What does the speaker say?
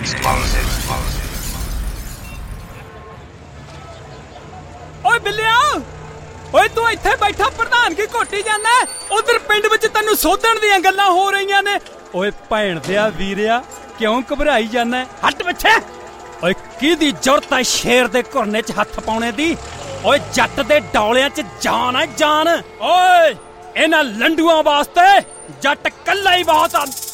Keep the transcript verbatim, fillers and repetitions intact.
ਓਏ ਬਿੱਲਿਆ, ਓਏ ਤੂੰ ਇੱਥੇ ਬੈਠਾ ਪ੍ਰਧਾਨਗੀ ਘੋਟੀ ਜਾਂਦਾ, ਉਧਰ ਪਿੰਡ ਵਿੱਚ ਤੈਨੂੰ ਸੋਧਣ ਦੀਆਂ ਗੱਲਾਂ ਹੋ ਰਹੀਆਂ ਨੇ। ਓਏ ਭੈਣ ਦਿਆ ਵੀਰਿਆ, ਕਿਉਂ ਘਬਰਾਈ ਜਾਂਦਾ? ਹੱਟ ਪਿੱਛੇ। ਓਏ ਕਿਹਦੀ ਜ਼ਰੂਰਤ ਹੈ ਸ਼ੇਰ ਦੇ ਘੁਰਨੇ 'ਚ ਹੱਥ ਪਾਉਣੇ ਦੀ? ਓਏ ਜੱਟ ਦੇ ਡੌਲਿਆਂ 'ਚ ਜਾਨ ਹੈ ਜਾਨ। ਓਏ ਇਹਨਾਂ ਲੰਡੂਆਂ ਵਾਸਤੇ ਜੱਟ ਕੱਲਾ ਹੀ ਬਹੁਤ ਆ।